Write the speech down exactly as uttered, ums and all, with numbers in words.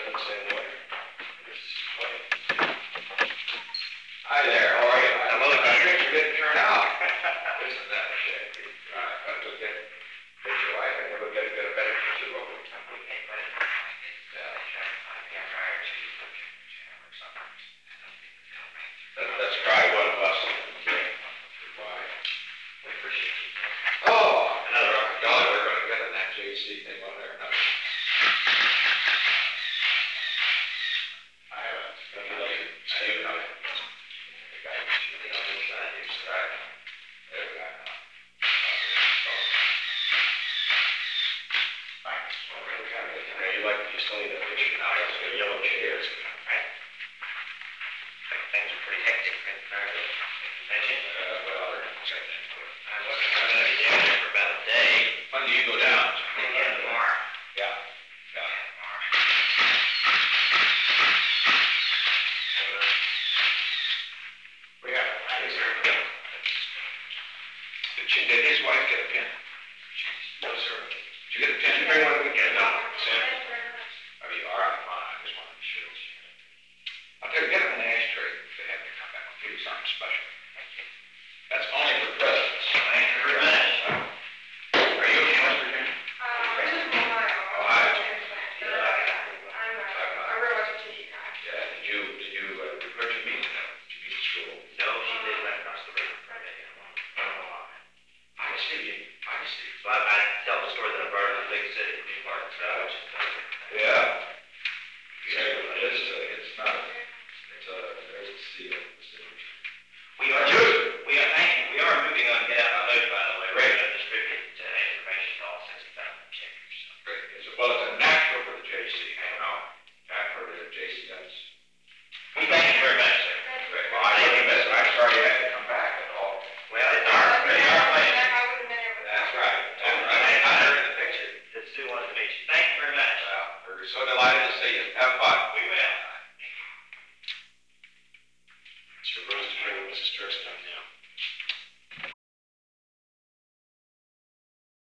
the same way. Hi there, how are you? Hello, Doctor. You didn't turn out. Isn't that a shame? Uh, if I look at, at your wife, I never get a get a better picture of what we Let, let's try one of us. Why? Oh, another dollar we're going to get in that J C thing on there. No. I haven't. Maybe later. Steve, no. The guy was shooting on the side. He's right. There we go. Thanks. Okay, you like, you still need a picture now. It's got yellow chairs. Right. Things are pretty hectic. Mention. Uh, well, they're check that. I wasn't going to be down there for about a day. When do you go down? Again tomorrow. Yeah. Yeah. We have. Yes, sir. Did she, did his wife get a pin? No, sir. Did you get a pin? Did you bring one of the kids? No. Sam? I mean, all right, fine. I just wanted to be sure. I'll tell you, get them an ashtray if they have to come back. I'll give you something special. That's only for presidents. Thank you very much. Are you a West Virginia? Yeah, did you, did you, uh, where'd you meet? Did you meet at school? No, she lives right across the river from me. I see you. I see. So I, I tell the story that I brought up in the big city, New York. So I was just Yeah. Yeah, it's, uh, it's not, it's, uh, there's a seal. We are, we are, thank you. We are moving on to get out the vote, by the way. We're going to distribute uh, information to all sixty thousand checkers. So. Great. It's, well, it's a natural for the J C. I don't know. Natural for the J C, that's. We thank you very much, sir. Great. Well, I didn't miss it. I'm sorry you had to come back at all. Well, it's our, it's our pleasure. That's right. That's right. I heard the picture. It's Sue wanted to meet you. Thank you very much. Well, we're so delighted to see you. Have fun. We will. Mister Rose to bring Missus Turkson up now.